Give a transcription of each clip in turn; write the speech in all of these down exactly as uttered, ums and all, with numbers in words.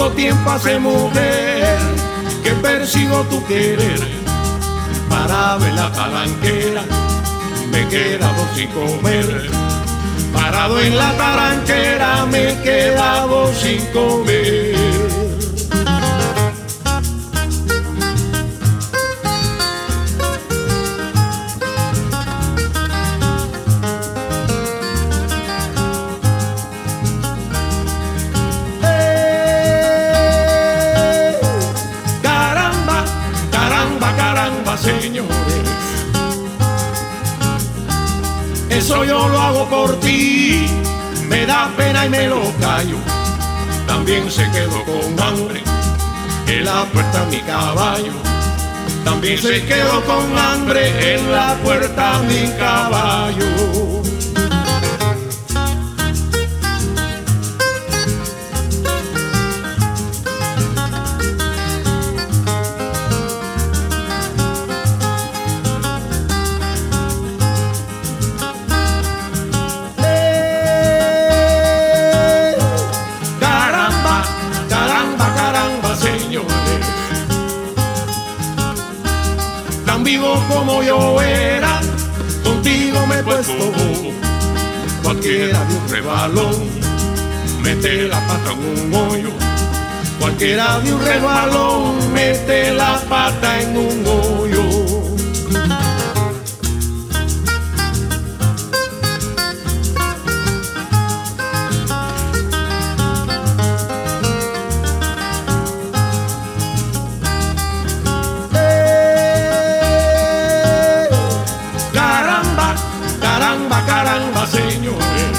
¿Cuánto tiempo hace, mujer, que persigo tu querer? Parado en la talanquera, me he quedado sin comer. Parado en la talanquera, me he quedado sin comer. Señores, eso yo lo hago por ti, me da pena y me lo callo. También se quedó con hambre en la puerta mi caballo. También se quedó con hambre en la puerta mi caballo. Vivo como yo era, contigo me he puesto. Cualquiera de un rebalón mete la pata en un hoyo. Cualquiera de un rebalón mete la pata en un hoyo. Caramba, señores,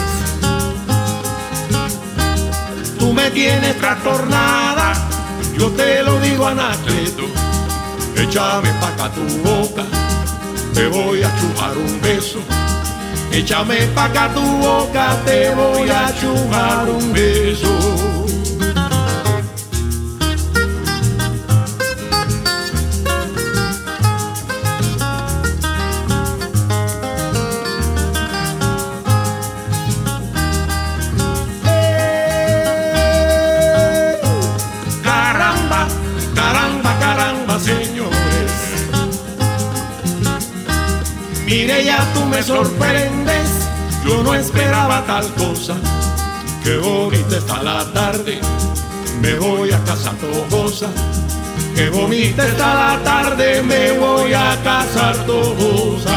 tú me tienes trastornada, yo te lo digo, Anacleto. Échame pa' acá tu boca, te voy a chujar un beso. Échame pa' acá tu boca, te voy a chujar un beso. Señores, mire, ya tú me sorprendes, yo no esperaba tal cosa. Qué bonita está la tarde, me voy a casa Tojosa. Qué bonita está la tarde, me voy a casa Tojosa.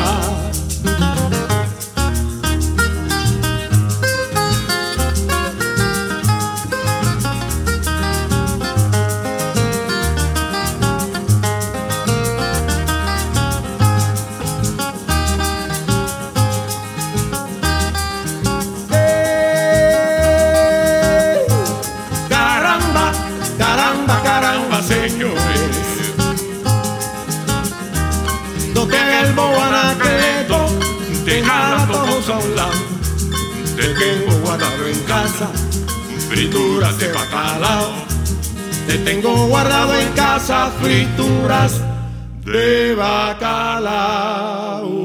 Señores, no te hagas el bobo, Anacleto, deja todos a un lado. Te tengo guardado en casa frituras de bacalao. Te tengo guardado en casa frituras de bacalao.